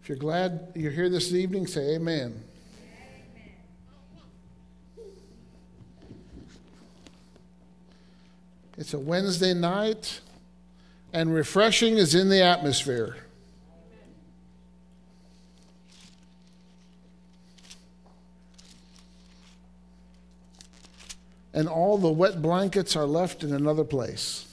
If you're glad you're here this evening, say amen. It's a Wednesday night, and refreshing is in the atmosphere. And all the wet blankets are left in another place.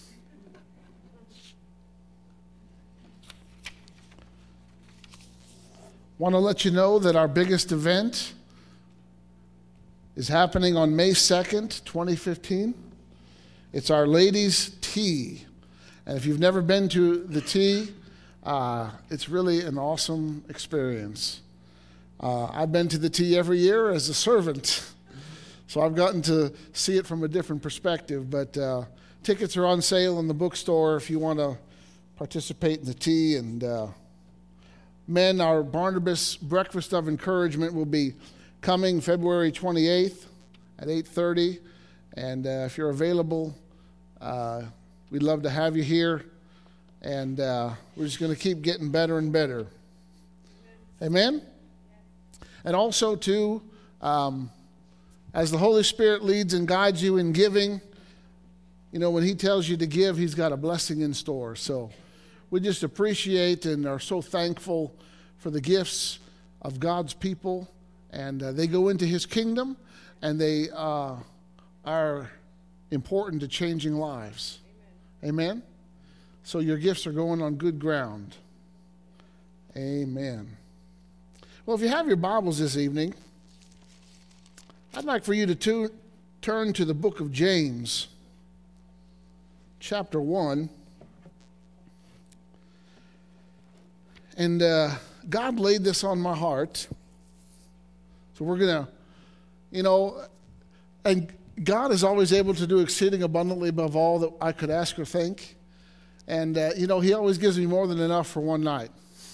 Want to let you know that our biggest event is happening on May 2nd, 2015. It's Our Ladies' Tea. And if you've never been to the tea, it's really an awesome experience. I've been to the tea every year as a servant, so I've gotten to see it from a different perspective. But tickets are on sale in the bookstore if you want to participate in the tea. And men, our Barnabas Breakfast of Encouragement will be coming February 28th at 8:30. And if you're available, we'd love to have you here. And we're just going to keep getting better and better. Amen? And also, too, as the Holy Spirit leads and guides you in giving, you know, when He tells you to give, He's got a blessing in store. So we just appreciate and are so thankful for the gifts of God's people. And they go into His kingdom, and they are important to changing lives. Amen? So your gifts are going on good ground. Amen. Well, if you have your Bibles this evening, I'd like for you to turn to the book of James, chapter 1. And God laid this on my heart. So we're going to, and God is always able to do exceeding abundantly above all that I could ask or think. And, He always gives me more than enough for one night.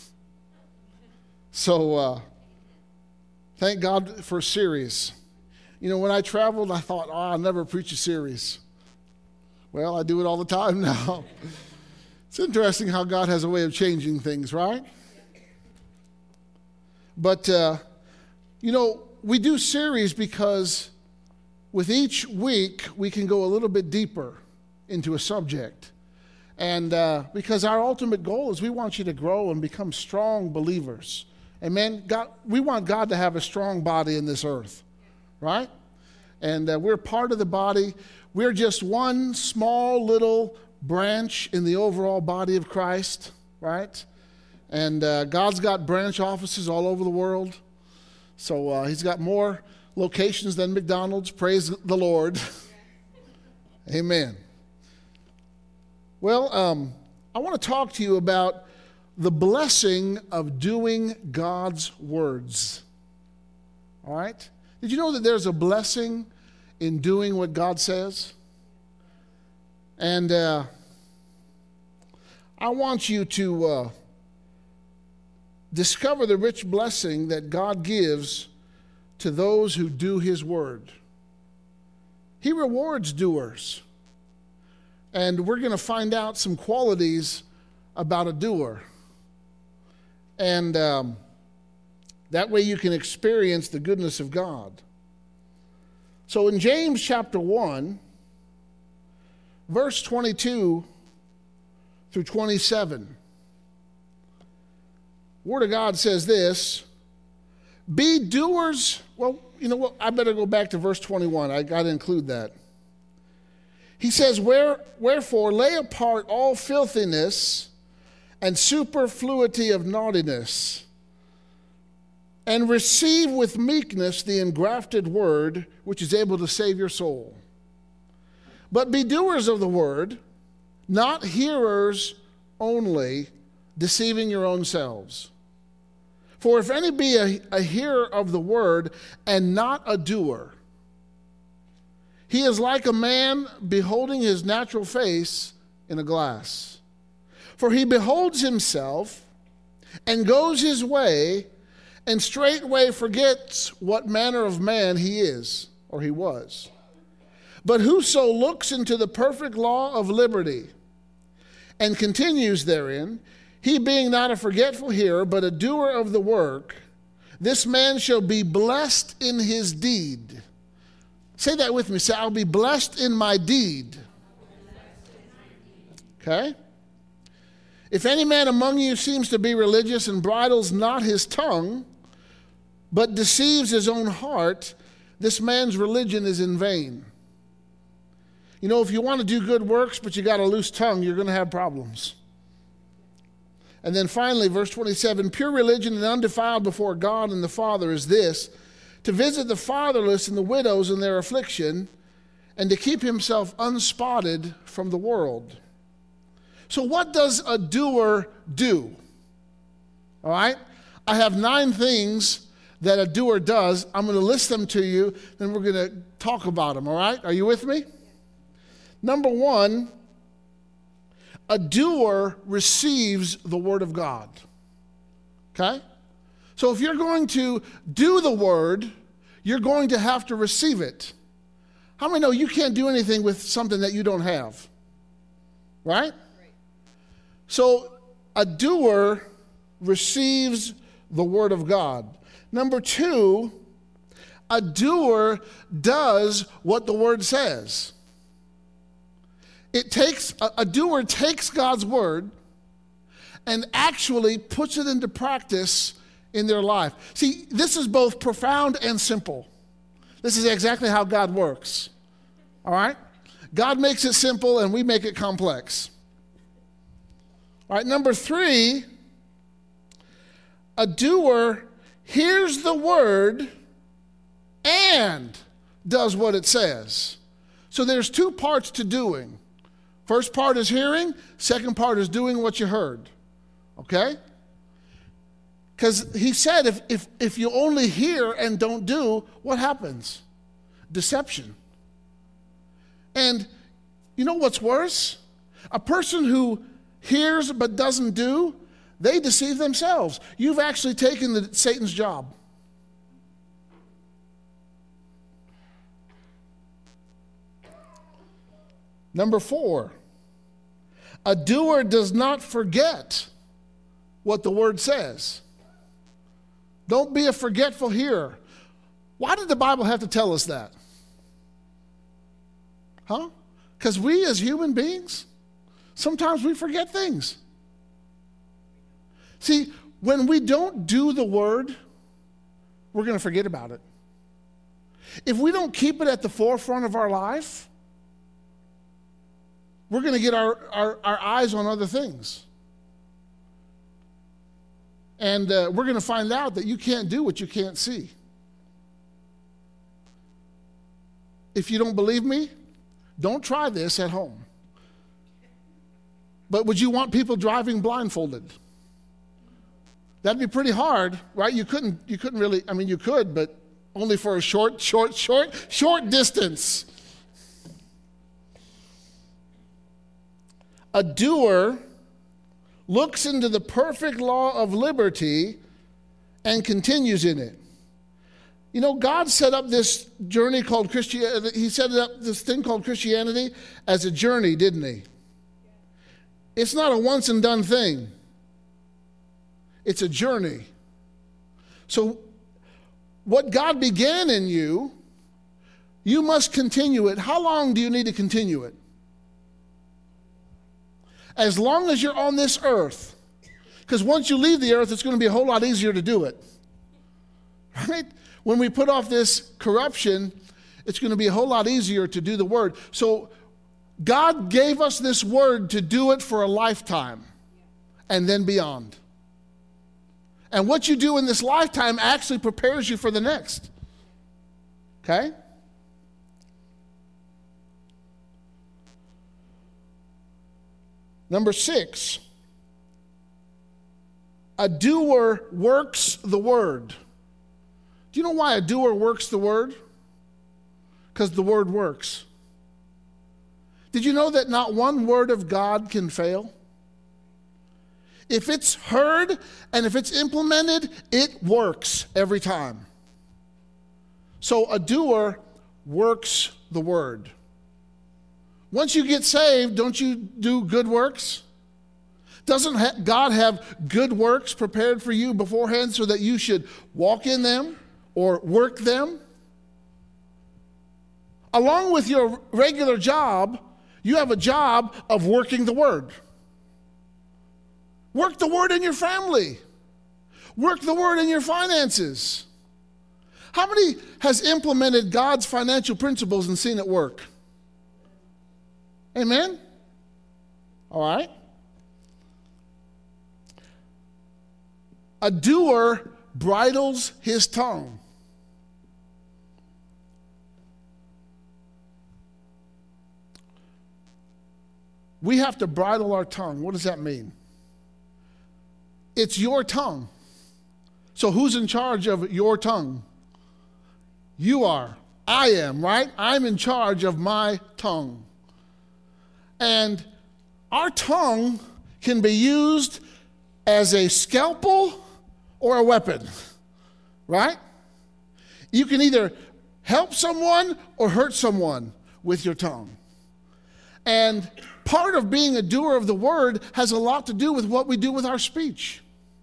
So thank God for a series. When I traveled, I thought, I'll never preach a series. Well, I do it all the time now. It's interesting how God has a way of changing things, right? But, we do series because with each week, we can go a little bit deeper into a subject. And because our ultimate goal is we want you to grow and become strong believers. Amen? We want God to have a strong body in this earth, right? And we're part of the body. We're just one small little branch in the overall body of Christ, right? And God's got branch offices all over the world. So He's got more locations than McDonald's. Praise the Lord. Amen. Well, I want to talk to you about the blessing of doing God's words. All right? Did you know that there's a blessing in doing what God says? And I want you to discover the rich blessing that God gives to those who do His word. He rewards doers. And we're going to find out some qualities about a doer. And that way you can experience the goodness of God. So in James chapter 1, verse 22 through 27, Word of God says this: be doers. Well, you know what? I better go back to verse 21. I got to include that. He says, wherefore lay apart all filthiness and superfluity of naughtiness, and receive with meekness the engrafted word, which is able to save your soul. But be doers of the word, not hearers only, deceiving your own selves. For if any be a hearer of the word and not a doer, he is like a man beholding his natural face in a glass. For he beholds himself and goes his way, and straightway forgets what manner of man he is, or he was. But whoso looks into the perfect law of liberty and continues therein, he being not a forgetful hearer, but a doer of the work, this man shall be blessed in his deed. Say that with me. Say, I'll be blessed in my deed. Okay? If any man among you seems to be religious and bridles not his tongue, but deceives his own heart, this man's religion is in vain. You know, if you want to do good works, but you got a loose tongue, you're going to have problems. And then finally, verse 27, pure religion and undefiled before God and the Father is this, to visit the fatherless and the widows in their affliction, and to keep himself unspotted from the world. So what does a doer do? All right? I have 9 things that a doer does. I'm going to list them to you, then we're going to talk about them, all right? Are you with me? Number 1, a doer receives the word of God. Okay? So if you're going to do the word, you're going to have to receive it. How many know you can't do anything with something that you don't have? Right? So a doer receives the word of God. Number 2, a doer does what the word says. A doer takes God's word and actually puts it into practice in their life. See, this is both profound and simple. This is exactly how God works. All right? God makes it simple and we make it complex. All right, number 3, a doer hears the word and does what it says. So there's 2 parts to doing. First part is hearing, second part is doing what you heard. Okay? Because he said if you only hear and don't do, what happens? Deception. And you know what's worse? A person who hears but doesn't do, they deceive themselves. You've actually taken Satan's job. Number 4, a doer does not forget what the word says. Don't be a forgetful hearer. Why did the Bible have to tell us that? Huh? Because we as human beings, sometimes we forget things. See, when we don't do the word, we're going to forget about it. If we don't keep it at the forefront of our life, we're going to get our eyes on other things. And we're going to find out that you can't do what you can't see. If you don't believe me, don't try this at home. But would you want people driving blindfolded? That'd be pretty hard, right? You couldn't really, I mean, you could, but only for a short distance. A doer looks into the perfect law of liberty and continues in it. You know, God set up this journey called Christianity. He set up this thing called Christianity as a journey, didn't he? It's not a once and done thing. It's a journey. So what God began in you, you must continue it. How long do you need to continue it? As long as you're on this earth. Because once you leave the earth, it's going to be a whole lot easier to do it. Right? When we put off this corruption, it's going to be a whole lot easier to do the word. So God gave us this word to do it for a lifetime and then beyond. And what you do in this lifetime actually prepares you for the next. Okay? Number 6, a doer works the word. Do you know why a doer works the word? Because the word works. Did you know that not one word of God can fail? If it's heard and if it's implemented, it works every time. So a doer works the word. Once you get saved, don't you do good works? Doesn't God have good works prepared for you beforehand so that you should walk in them or work them? Along with your regular job, you have a job of working the Word. Work the Word in your family. Work the Word in your finances. How many has implemented God's financial principles and seen it work? Amen? All right. A doer bridles his tongue. We have to bridle our tongue. What does that mean? It's your tongue. So who's in charge of your tongue? You are. I am, right? I'm in charge of my tongue. And our tongue can be used as a scalpel or a weapon, right? You can either help someone or hurt someone with your tongue. And part of being a doer of the word has a lot to do with what we do with our speech.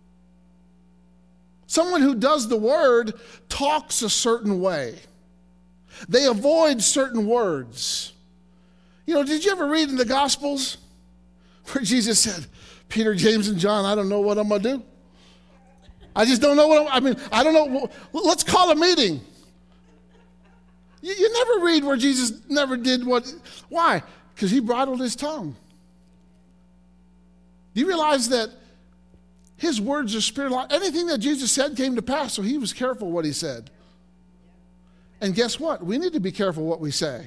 Someone who does the word talks a certain way. They avoid certain words. You know, did you ever read in the Gospels where Jesus said, Peter, James, and John, I don't know what I'm going to do. I just don't know I don't know. Let's call a meeting. You never read where Jesus never did what. Why? Because he bridled his tongue. Do you realize that his words are spirit life? Anything that Jesus said came to pass, so he was careful what he said. And guess what? We need to be careful what we say.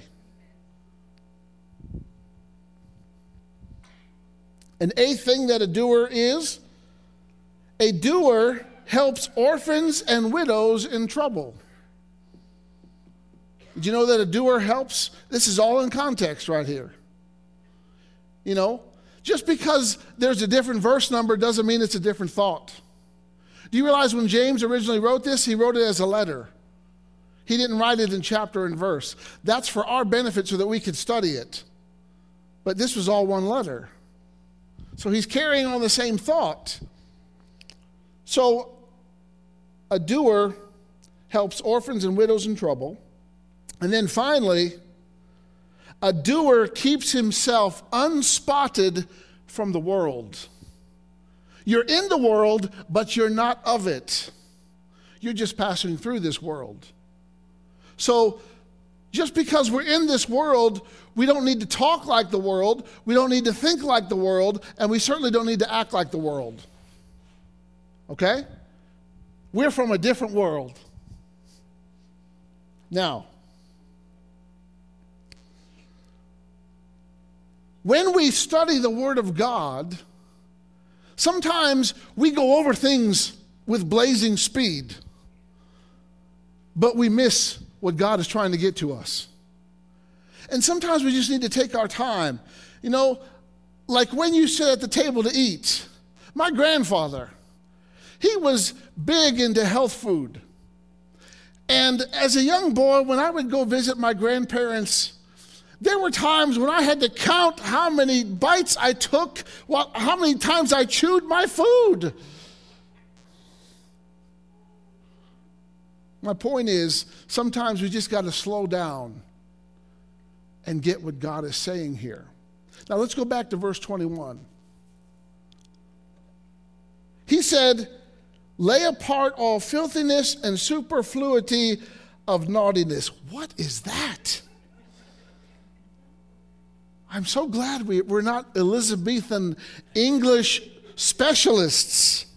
An eighth thing that a doer is, a doer helps orphans and widows in trouble. Did you know that a doer helps? This is all in context right here. You know, just because there's a different verse number doesn't mean it's a different thought. Do you realize when James originally wrote this, he wrote it as a letter? He didn't write it in chapter and verse. That's for our benefit so that we could study it. But this was all one letter. So he's carrying on the same thought. So a doer helps orphans and widows in trouble. And then finally, a doer keeps himself unspotted from the world. You're in the world, but you're not of it. You're just passing through this world. So just because we're in this world, we don't need to talk like the world, we don't need to think like the world, and we certainly don't need to act like the world. Okay? We're from a different world. Now, when we study the Word of God, sometimes we go over things with blazing speed, but we miss what God is trying to get to us. And sometimes we just need to take our time. You know, like when you sit at the table to eat, my grandfather, he was big into health food. And as a young boy, when I would go visit my grandparents, there were times when I had to count how many bites I took, how many times I chewed my food. My point is, sometimes we just got to slow down and get what God is saying here. Now let's go back to verse 21. He said, lay apart all filthiness and superfluity of naughtiness. What is that? I'm so glad we're not Elizabethan English specialists.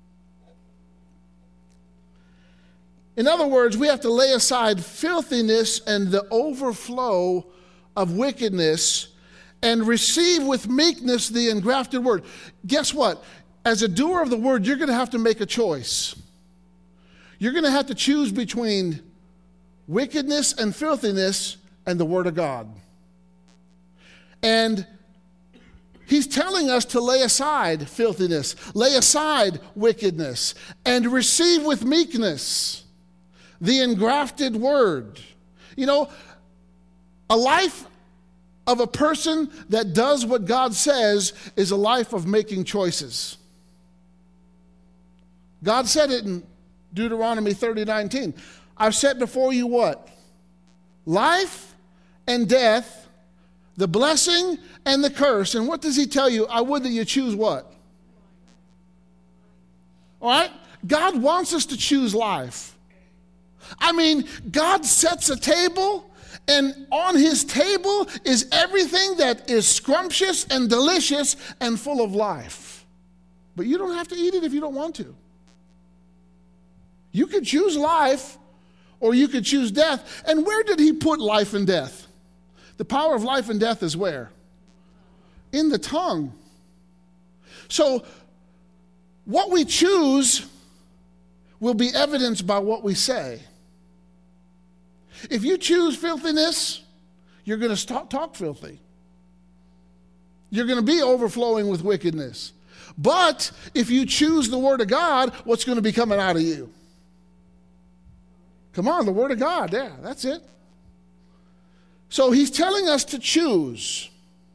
In other words, we have to lay aside filthiness and the overflow of wickedness and receive with meekness the engrafted word. Guess what? As a doer of the word, you're going to have to make a choice. You're going to have to choose between wickedness and filthiness and the word of God. And he's telling us to lay aside filthiness, lay aside wickedness, and receive with meekness the engrafted word. You know, a life of a person that does what God says is a life of making choices. God said it in Deuteronomy 30:19. I've set before you what? Life and death, the blessing and the curse. And what does he tell you? I would that you choose what? All right? God wants us to choose life. I mean, God sets a table, and on his table is everything that is scrumptious and delicious and full of life. But you don't have to eat it if you don't want to. You could choose life, or you could choose death. And where did he put life and death? The power of life and death is where? In the tongue. So what we choose will be evidenced by what we say. If you choose filthiness, you're going to talk filthy. You're going to be overflowing with wickedness. But if you choose the Word of God, what's going to be coming out of you? Come on, the Word of God. Yeah, that's it. So he's telling us to choose.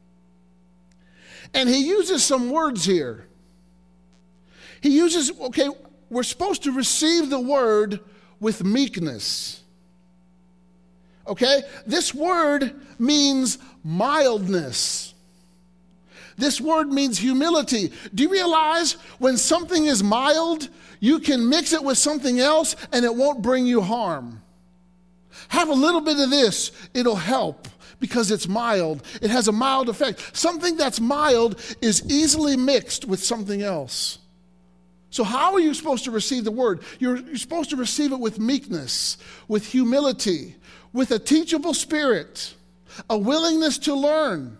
And he uses some words here. He uses, okay, we're supposed to receive the Word with meekness. Okay? This word means mildness. This word means humility. Do you realize when something is mild, you can mix it with something else and it won't bring you harm? Have a little bit of this, it'll help because it's mild. It has a mild effect. Something that's mild is easily mixed with something else. So how are you supposed to receive the word? You're supposed to receive it with meekness, with humility, with a teachable spirit, a willingness to learn.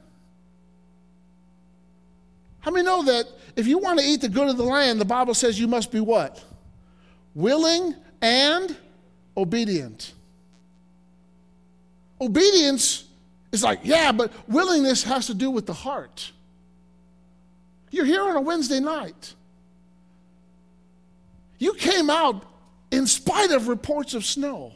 How many know that if you want to eat the good of the land, the Bible says you must be what? Willing and obedient. Obedience is like, yeah, but willingness has to do with the heart. You're here on a Wednesday night. You came out in spite of reports of snow.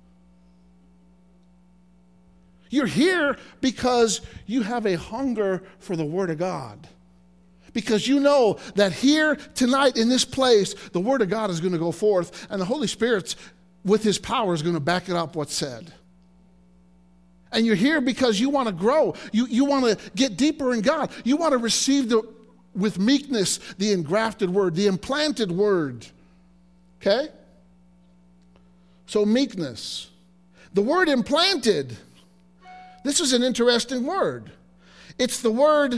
You're here because you have a hunger for the Word of God. Because you know that here tonight in this place, the Word of God is going to go forth, and the Holy Spirit, with His power, is going to back it up what's said. And you're here because you want to grow. You want to get deeper in God. You want to receive with meekness the engrafted Word, the implanted Word. Okay? So meekness. The word implanted, this is an interesting word. It's the word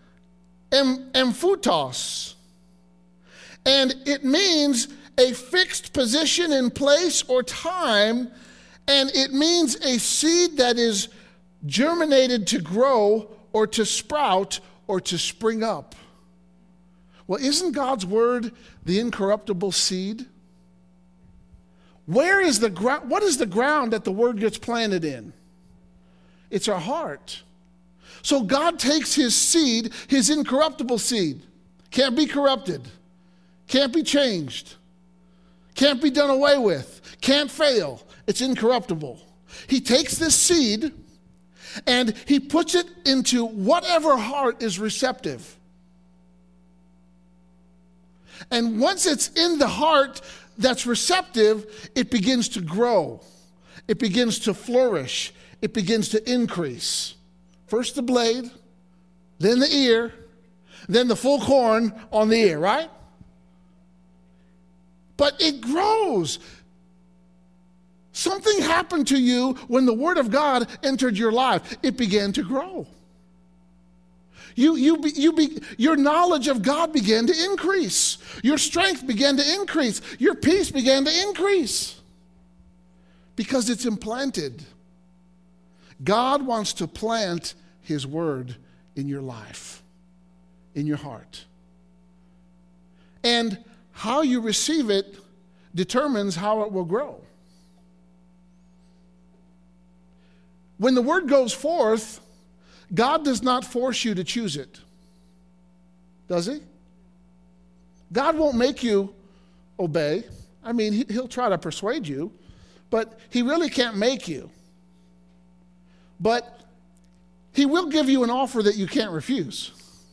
emphutos. And it means a fixed position in place or time, and it means a seed that is germinated to grow or to sprout or to spring up. Well, isn't God's word the incorruptible seed? Where is the ground? What is the ground that the word gets planted in? It's our heart. So God takes his seed, his incorruptible seed, can't be corrupted, can't be changed, can't be done away with, can't fail. It's incorruptible. He takes this seed and he puts it into whatever heart is receptive. And once it's in the heart that's receptive, it begins to grow. It begins to flourish. It begins to increase. First the blade, then the ear, then the full corn on the ear, right? But it grows. Something happened to you when the Word of God entered your life. It began to grow. Your knowledge of God began to increase. Your strength began to increase. Your peace began to increase. Because it's implanted. God wants to plant His Word in your life, in your heart. And how you receive it determines how it will grow. When the Word goes forth, God does not force you to choose it. Does He? God won't make you obey. I mean, He'll try to persuade you, but He really can't make you. But He will give you an offer that you can't refuse.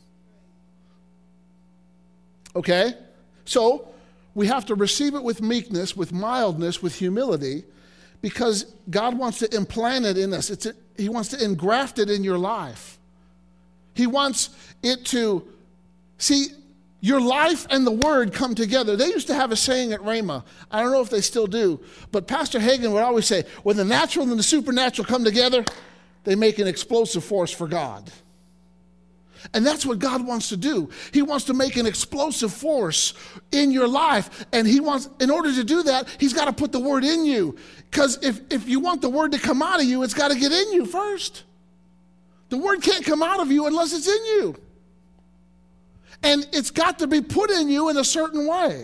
Okay? So, we have to receive it with meekness, with mildness, with humility, because God wants to implant it in us. He wants to engraft it in your life. He wants it to, see, your life and the Word come together. They used to have a saying at Rhema. I don't know if they still do, but Pastor Hagin would always say, when the natural and the supernatural come together, they make an explosive force for God. And that's what God wants to do. He wants to make an explosive force in your life. And he wants, in order to do that, he's got to put the Word in you. Because if you want the Word to come out of you, it's got to get in you first. The Word can't come out of you unless it's in you. And it's got to be put in you in a certain way.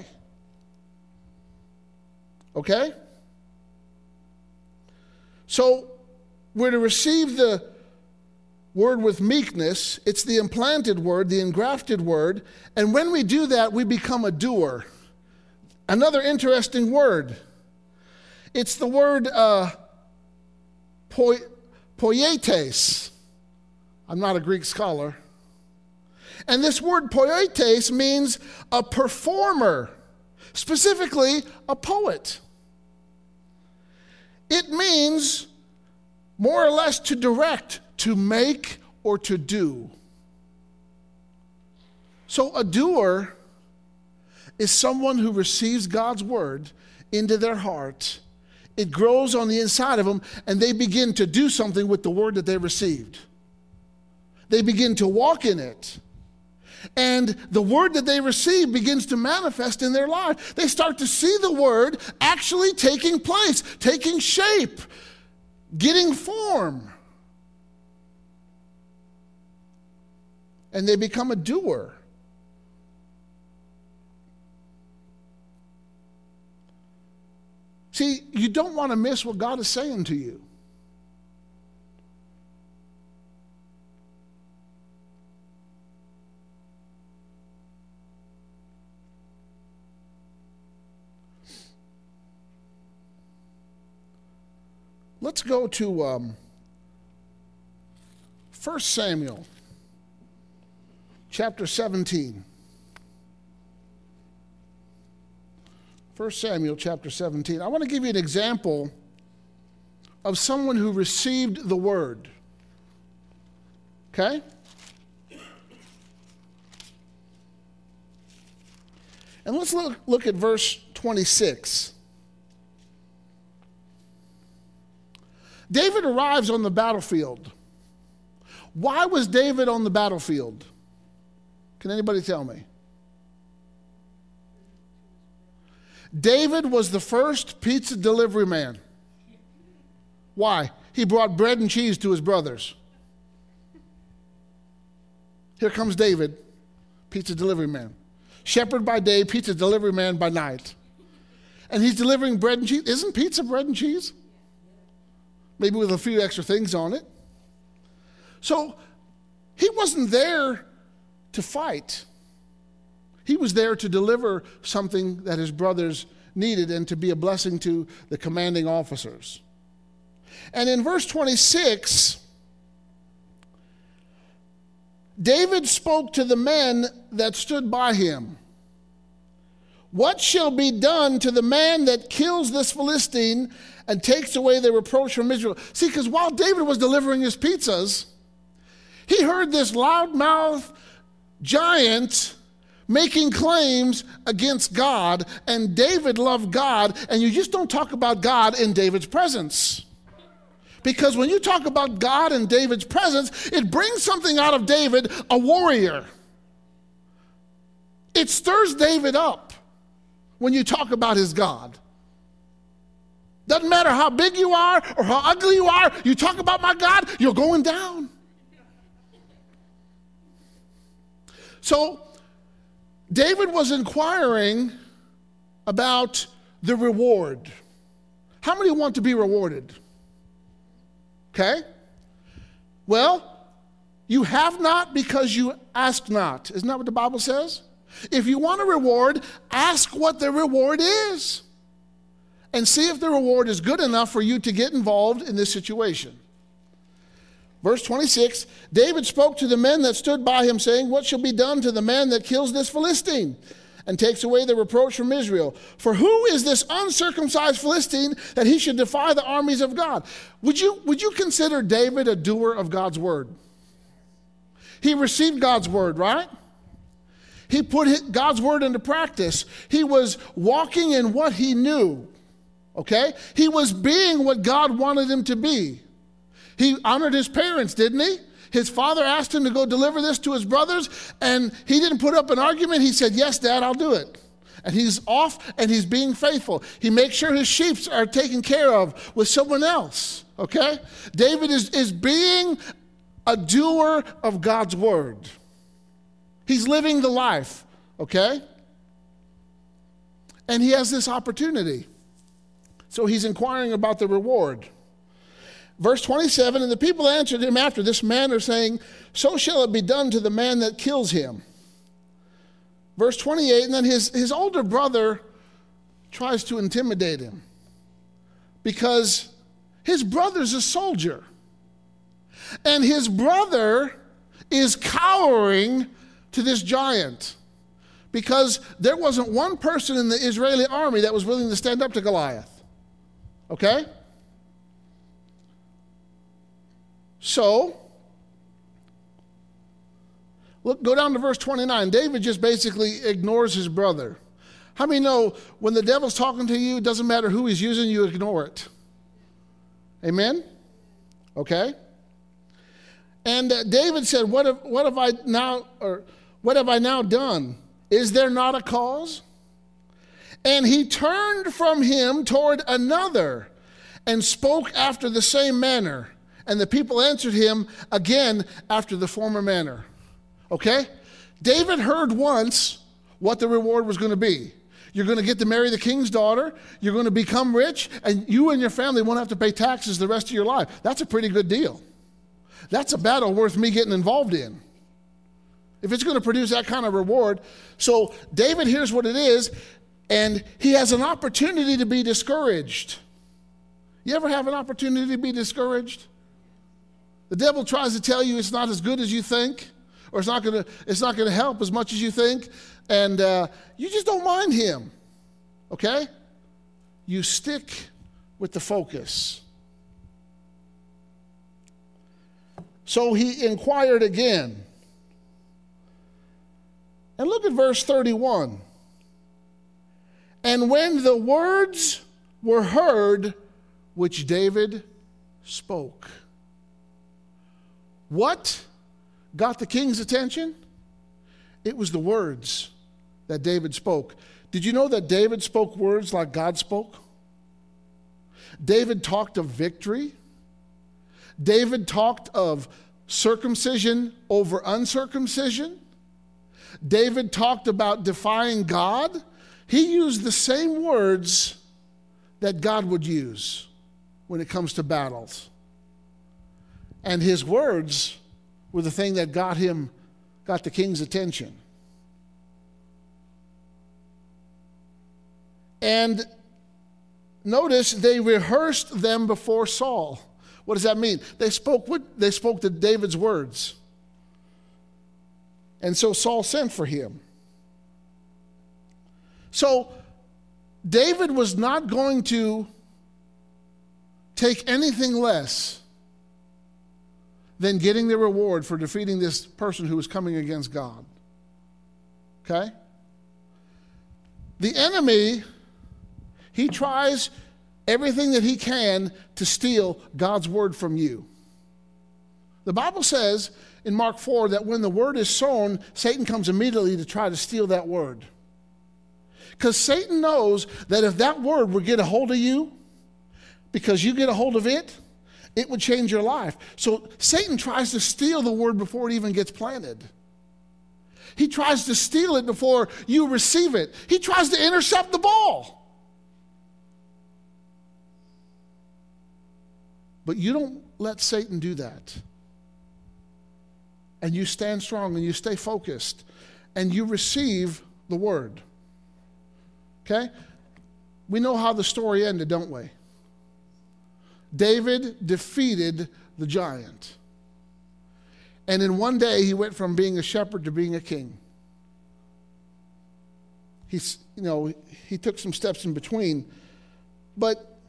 Okay? So, we're to receive the Word with meekness. It's the implanted Word, the engrafted Word. And when we do that, we become a doer. Another interesting word. It's the word poietes. I'm not a Greek scholar. And this word poietes means a performer, specifically a poet. It means more or less to direct, to make, or to do. So a doer is someone who receives God's Word into their heart. It grows on the inside of them, and they begin to do something with the Word that they received. They begin to walk in it. And the Word that they receive begins to manifest in their life. They start to see the Word actually taking place, taking shape, getting form. And they become a doer. See, you don't want to miss what God is saying to you. Let's go to 1 Samuel chapter 17. 1 Samuel chapter 17. I want to give you an example of someone who received the Word. Okay? And let's look at verse 26. David arrives on the battlefield. Why was David on the battlefield? Can anybody tell me? David was the first pizza delivery man. Why? He brought bread and cheese to his brothers. Here comes David, pizza delivery man. Shepherd by day, pizza delivery man by night. And he's delivering bread and cheese. Isn't pizza bread and cheese? Maybe with a few extra things on it. So he wasn't there to fight. He was there to deliver something that his brothers needed and to be a blessing to the commanding officers. And in verse 26, David spoke to the men that stood by him. What shall be done to the man that kills this Philistine and takes away the reproach from Israel? See, because while David was delivering his pizzas, he heard this loudmouth giant making claims against God, and David loved God, and you just don't talk about God in David's presence. Because when you talk about God in David's presence, it brings something out of David, a warrior. It stirs David up when you talk about his God. Doesn't matter how big you are or how ugly you are, you talk about my God, you're going down. So, David was inquiring about the reward. How many want to be rewarded? Okay? Well, you have not because you ask not. Isn't that what the Bible says? If you want a reward, ask what the reward is. And see if the reward is good enough for you to get involved in this situation. Verse 26, David spoke to the men that stood by him, saying, what shall be done to the man that kills this Philistine and takes away the reproach from Israel? For who is this uncircumcised Philistine that he should defy the armies of God? Would you consider David a doer of God's word? He received God's word, right? He put God's word into practice. He was walking in what he knew, okay? He was being what God wanted him to be. He honored his parents, didn't he? His father asked him to go deliver this to his brothers, and he didn't put up an argument. He said, yes, Dad, I'll do it. And he's off, and he's being faithful. He makes sure his sheep are taken care of with someone else, okay? David is being a doer of God's word. He's living the life, okay? And he has this opportunity. So he's inquiring about the reward. Verse 27, and the people answered him after this manner, saying, so shall it be done to the man that kills him. Verse 28, and then his older brother tries to intimidate him because his brother's a soldier. And his brother is cowering to this giant because there wasn't one person in the Israeli army that was willing to stand up to Goliath. Okay? So, look, go down to verse 29. David just basically ignores his brother. How many know when the devil's talking to you, it doesn't matter who he's using, you ignore it? Amen? Okay? And David said, what have I now done? Is there not a cause? And he turned from him toward another and spoke after the same manner. And the people answered him again after the former manner. Okay? David heard once what the reward was going to be. You're going to get to marry the king's daughter. You're going to become rich. And you and your family won't have to pay taxes the rest of your life. That's a pretty good deal. That's a battle worth me getting involved in. If it's going to produce that kind of reward. So David hears what it is, and he has an opportunity to be discouraged. You ever have an opportunity to be discouraged? The devil tries to tell you it's not as good as you think, or it's not going to help as much as you think, and you just don't mind him, okay? You stick with the focus. So he inquired again. And look at verse 31. And when the words were heard which David spoke. What got the king's attention? It was the words that David spoke. Did you know that David spoke words like God spoke? David talked of victory. David talked of circumcision over uncircumcision. David talked about defying God. He used the same words that God would use when it comes to battles. And his words were the thing that got the king's attention. And notice they rehearsed them before Saul. What does that mean? They spoke to David's words. And so Saul sent for him. So David was not going to take anything less than getting the reward for defeating this person who was coming against God. Okay? The enemy, he tries everything that he can to steal God's word from you. The Bible says in Mark 4 that when the word is sown, Satan comes immediately to try to steal that word. Because Satan knows that if that word would get a hold of you, because you get a hold of it, it would change your life. So Satan tries to steal the word before it even gets planted. He tries to steal it before you receive it. He tries to intercept the ball. But you don't let Satan do that. And you stand strong and you stay focused and you receive the word. Okay? We know how the story ended, don't we? David defeated the giant. And in one day, he went from being a shepherd to being a king. He took some steps in between. But,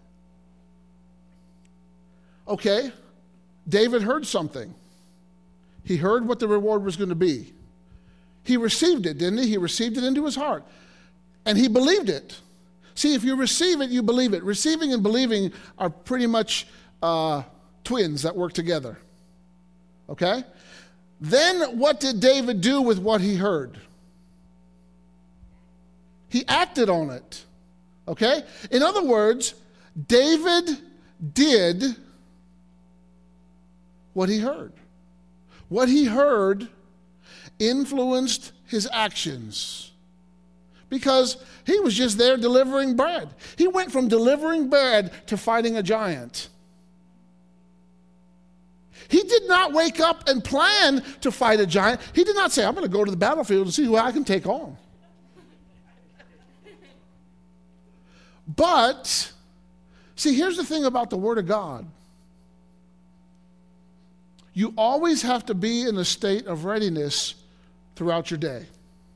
okay, David heard something. He heard what the reward was going to be. He received it, didn't he? He received it into his heart. And he believed it. See, if you receive it, you believe it. Receiving and believing are pretty much twins that work together. Okay? Then what did David do with what he heard? He acted on it. Okay? In other words, David did what he heard. What he heard influenced his actions. Because he was just there delivering bread. He went from delivering bread to fighting a giant. He did not wake up and plan to fight a giant. He did not say, I'm going to go to the battlefield and see who I can take on. But, see, here's the thing about the Word of God. You always have to be in a state of readiness throughout your day.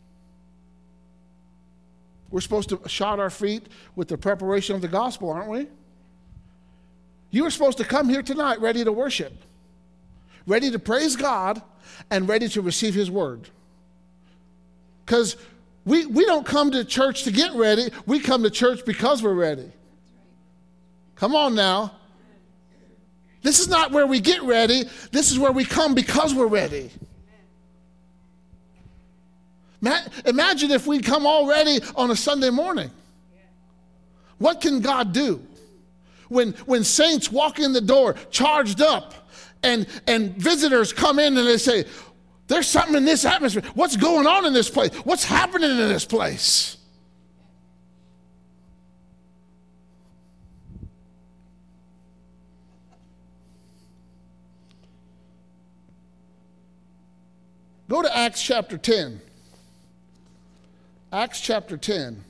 We're supposed to shod our feet with the preparation of the gospel, aren't we? You are supposed to come here tonight ready to worship, ready to praise God, and ready to receive His word. Because we don't come to church to get ready. We come to church because we're ready. Come on now. This is not where we get ready. This is where we come because we're ready. Imagine if we'd come all ready on a Sunday morning. What can God do? When saints walk in the door charged up and visitors come in and they say, there's something in this atmosphere. What's going on in this place? What's happening in this place? Go to Acts chapter 10. Acts chapter 10.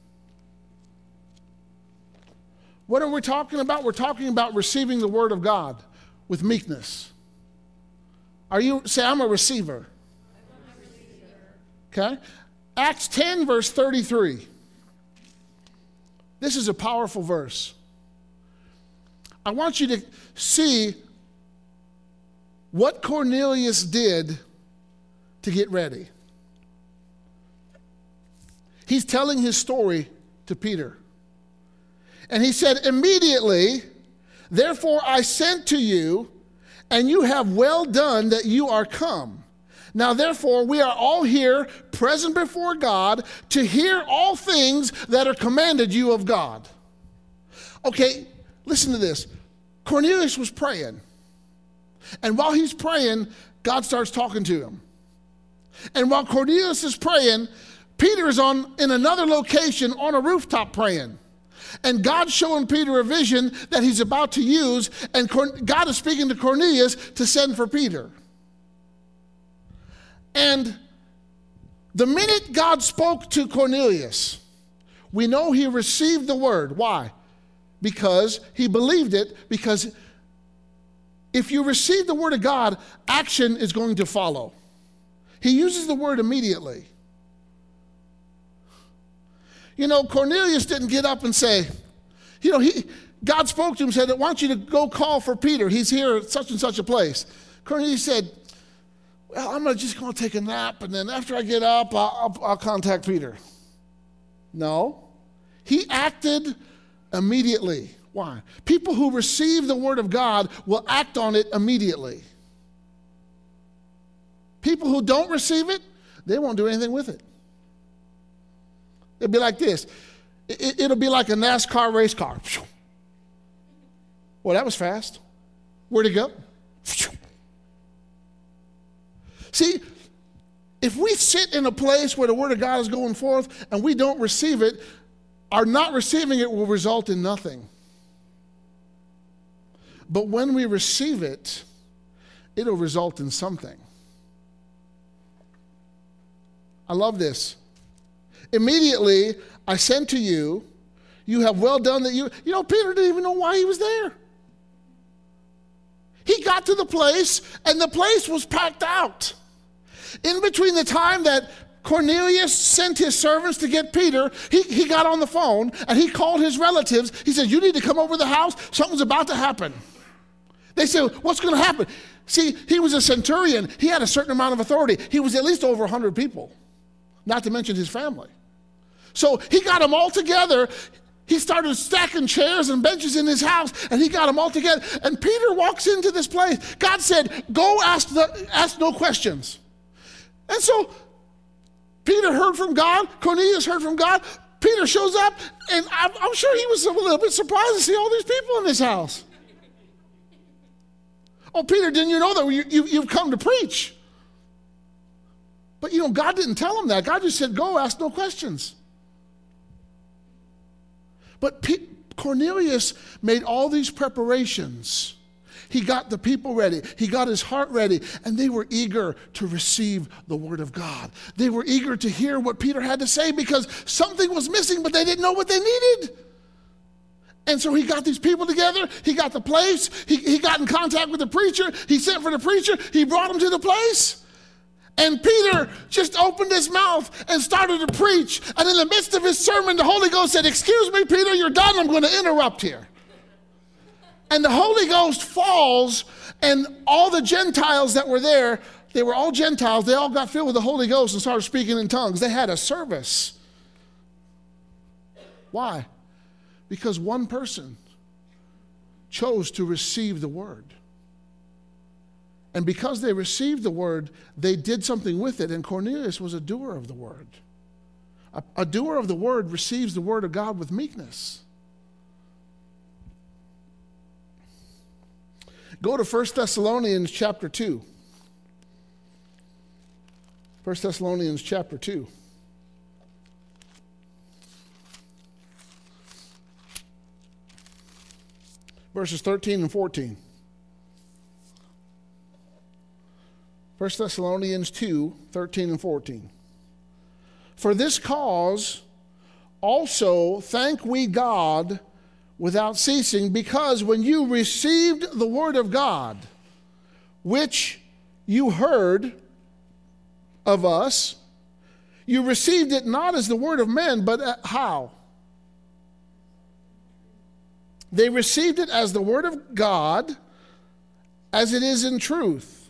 What are we talking about? We're talking about receiving the word of God with meekness. Say, I'm a receiver. Okay? Acts 10, verse 33. This is a powerful verse. I want you to see what Cornelius did to get ready. He's telling his story to Peter. And he said, immediately, therefore I sent to you, and you have well done that you are come. Now therefore we are all here present before God to hear all things that are commanded you of God. Okay, listen to this. Cornelius was praying. And while he's praying, God starts talking to him. And while Cornelius is praying, Peter is in another location on a rooftop praying. And God's showing Peter a vision that he's about to use, and God is speaking to Cornelius to send for Peter. And the minute God spoke to Cornelius, we know he received the word. Why? Because he believed it, because if you receive the word of God, action is going to follow. He uses the word immediately. Cornelius didn't get up and say, God spoke to him and said, I want you to go call for Peter. He's here at such and such a place. Cornelius said, well, I'm just going to take a nap, and then after I get up, I'll contact Peter. No. He acted immediately. Why? People who receive the word of God will act on it immediately. People who don't receive it, they won't do anything with it. It'll be like this. It'll be like a NASCAR race car. Well, that was fast. Where'd it go? See, if we sit in a place where the word of God is going forth and we don't receive it, our not receiving it will result in nothing. But when we receive it, it'll result in something. I love this. Immediately, I sent to you, you have well done that Peter didn't even know why he was there. he got to the place, and the place was packed out. In between the time that Cornelius sent his servants to get Peter, he got on the phone, and he called his relatives. He said, you need to come over to the house. Something's about to happen. They said, what's going to happen? See, he was a centurion. He had a certain amount of authority. He was at least over 100 people, not to mention his family. So he got them all together. He started stacking chairs and benches in his house, and he got them all together. And Peter walks into this place. God said, go ask no questions. And so Peter heard from God. Cornelius heard from God. Peter shows up, and I'm sure he was a little bit surprised to see all these people in this house. Oh, Peter, didn't you know that you've come to preach? But, God didn't tell him that. God just said, go, ask no questions. But Cornelius made all these preparations. He got the people ready. He got his heart ready. And they were eager to receive the word of God. They were eager to hear what Peter had to say because something was missing, but they didn't know what they needed. And so he got these people together. He got the place. He got in contact with the preacher. He sent for the preacher. He brought him to the place. And Peter just opened his mouth and started to preach. And in the midst of his sermon, the Holy Ghost said, excuse me, Peter, you're done. I'm going to interrupt here. And the Holy Ghost falls, and all the Gentiles that were there, they were all Gentiles. They all got filled with the Holy Ghost and started speaking in tongues. They had a service. Why? Because one person chose to receive the word. And because they received the word, they did something with it. And Cornelius was a doer of the word. A doer of the word receives the word of God with meekness. Go to 1 Thessalonians chapter 2. 1 Thessalonians chapter 2. Verses 13 and 14. 1 Thessalonians 2, 13 and 14. For this cause also thank we God without ceasing, because when you received the word of God, which you heard of us, you received it not as the word of men, but how? They received it as the word of God, as it is in truth.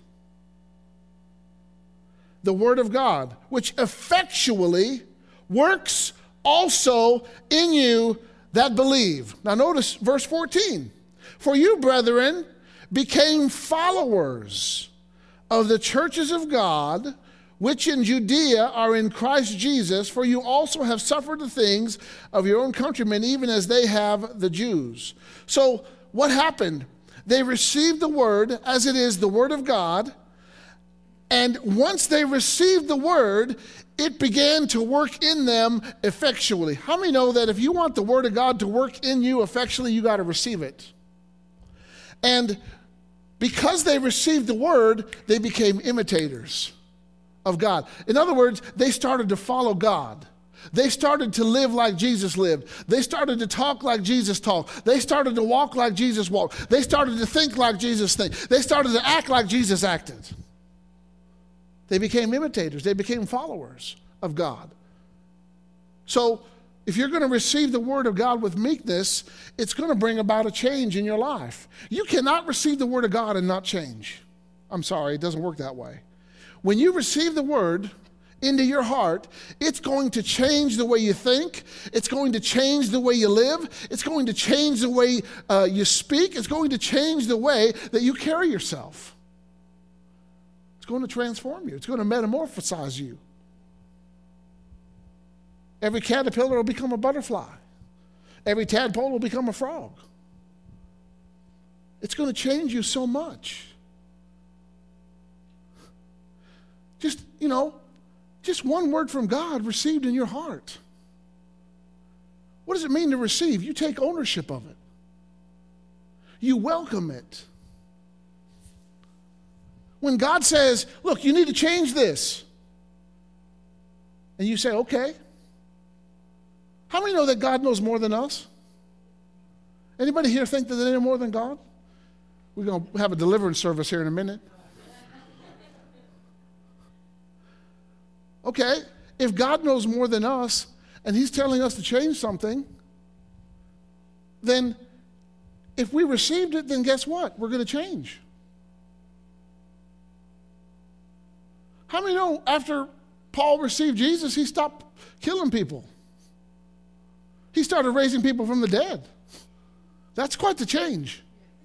The word of God, which effectually works also in you that believe. Now notice verse 14. For you, brethren, became followers of the churches of God, which in Judea are in Christ Jesus, for you also have suffered the things of your own countrymen, even as they have the Jews. So what happened? They received the word as it is the word of God, and once they received the word, it began to work in them effectually. How many know that if you want the word of God to work in you effectually, you got to receive it? And because they received the word, they became imitators of God. In other words, they started to follow God. They started to live like Jesus lived. They started to talk like Jesus talked. They started to walk like Jesus walked. They started to think like Jesus think. They started to act like Jesus acted. They became imitators. They became followers of God. So if you're going to receive the word of God with meekness, it's going to bring about a change in your life. You cannot receive the word of God and not change. I'm sorry, it doesn't work that way. When you receive the word into your heart, it's going to change the way you think. It's going to change the way you live. It's going to change the way you speak. It's going to change the way that you carry yourself. It's going to transform you. It's going to metamorphosize you. Every caterpillar will become a butterfly. Every tadpole will become a frog. It's going to change you so much. Just one word from God received in your heart. What does it mean to receive? You take ownership of it. You welcome it. When God says, look, you need to change this, and you say, okay. How many know that God knows more than us? Anybody here think that they know more than God? We're going to have a deliverance service here in a minute. Okay, if God knows more than us and he's telling us to change something, then if we received it, then guess what? We're going to change. How many know after Paul received Jesus, he stopped killing people? He started raising people from the dead. That's quite the change.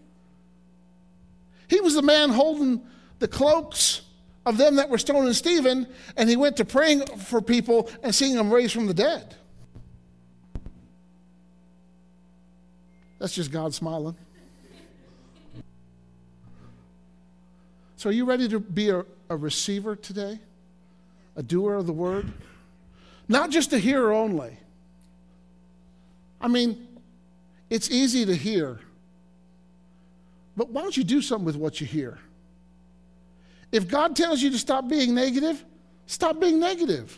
He was the man holding the cloaks of them that were stoning Stephen, and he went to praying for people and seeing them raised from the dead. That's just God smiling. So are you ready to be a receiver today? A doer of the word? Not just a hearer only. I mean, it's easy to hear, but why don't you do something with what you hear? If God tells you to stop being negative, stop being negative.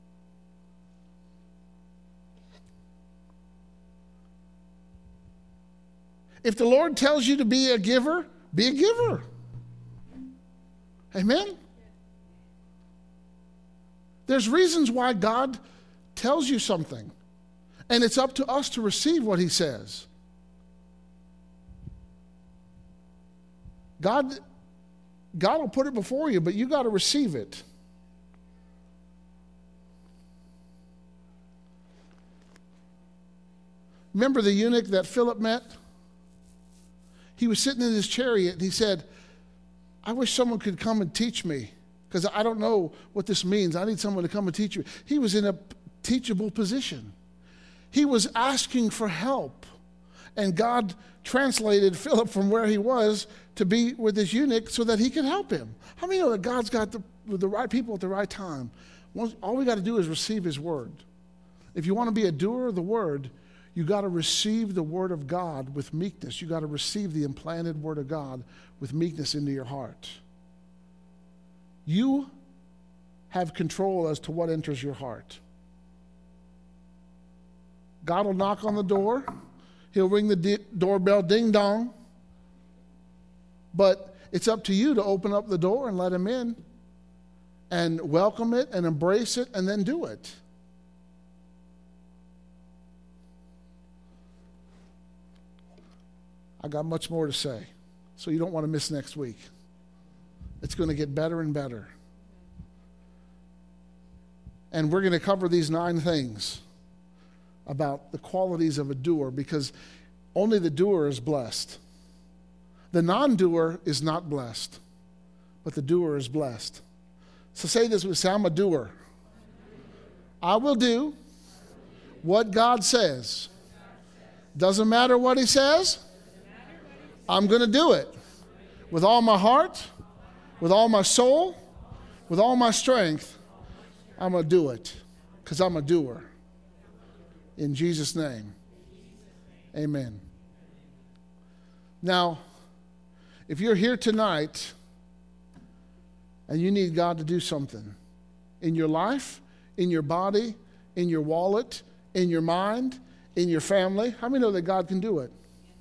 If the Lord tells you to be a giver, be a giver. Amen? There's reasons why God tells you something, and it's up to us to receive what he says. God will put it before you, but you got to receive it. Remember the eunuch that Philip met? He was sitting in his chariot and he said, I wish someone could come and teach me because I don't know what this means. I need someone to come and teach me. He was in a teachable position. He was asking for help. And God translated Philip from where he was to be with this eunuch so that he could help him. How many know that God's got the right people at the right time? All we got to do is receive his word. If you want to be a doer of the word, you got to receive the word of God with meekness. You got to receive the implanted word of God with meekness into your heart. You have control as to what enters your heart. God will knock on the door. He'll ring the doorbell, ding dong. But it's up to you to open up the door and let him in and welcome it and embrace it and then do it. I got much more to say, so you don't want to miss next week. It's going to get better and better. And we're going to cover these 9 things about the qualities of a doer, because only the doer is blessed. The non-doer is not blessed, but the doer is blessed. So say this with me. I'm a doer. I will do what God says. Doesn't matter what he says. I'm going to do it with all my heart, with all my soul, with all my strength. I'm going to do it because I'm a doer. In Jesus' name, amen. Now, if you're here tonight and you need God to do something in your life, in your body, in your wallet, in your mind, in your family, how many know that God can do it?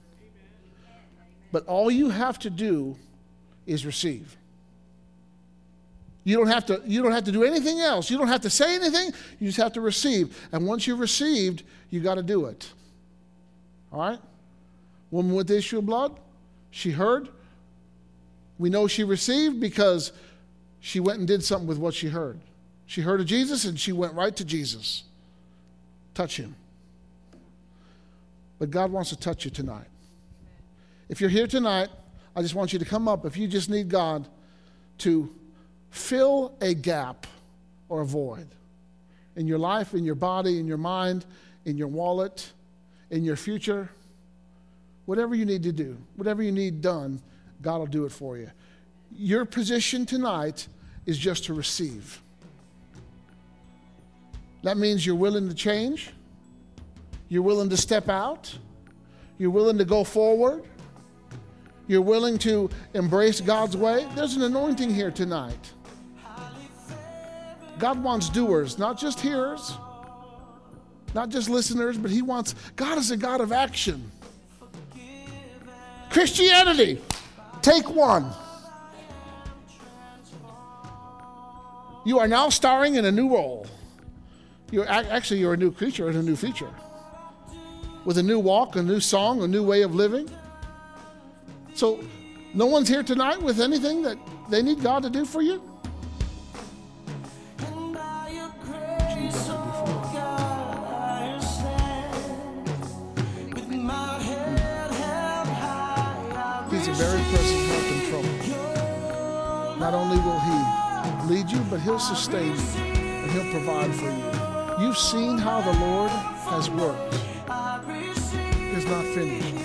But all you have to do is receive. You don't have to do anything else. You don't have to say anything. You just have to receive. And once you've received, you got to do it. All right? Woman with the issue of blood, she heard. We know she received because she went and did something with what she heard. She heard of Jesus and she went right to Jesus. Touch him. But God wants to touch you tonight. If you're here tonight, I just want you to come up. If you just need God to fill a gap or a void in your life, in your body, in your mind, in your wallet, in your future, whatever you need to do, whatever you need done, God will do it for you. Your position tonight is just to receive. That means you're willing to change. You're willing to step out. You're willing to go forward. You're willing to embrace God's way. There's an anointing here tonight. God wants doers, not just hearers, not just listeners, but God is a God of action. Christianity Take one. You are now starring in a new role. You're a new creature and a new feature. With a new walk, a new song, a new way of living. So, no one's here tonight with anything that they need God to do for you? He's a very present help in trouble. Not only will he lead you, but he'll sustain you and he'll provide for you. You've seen how the Lord has worked. It's not finished.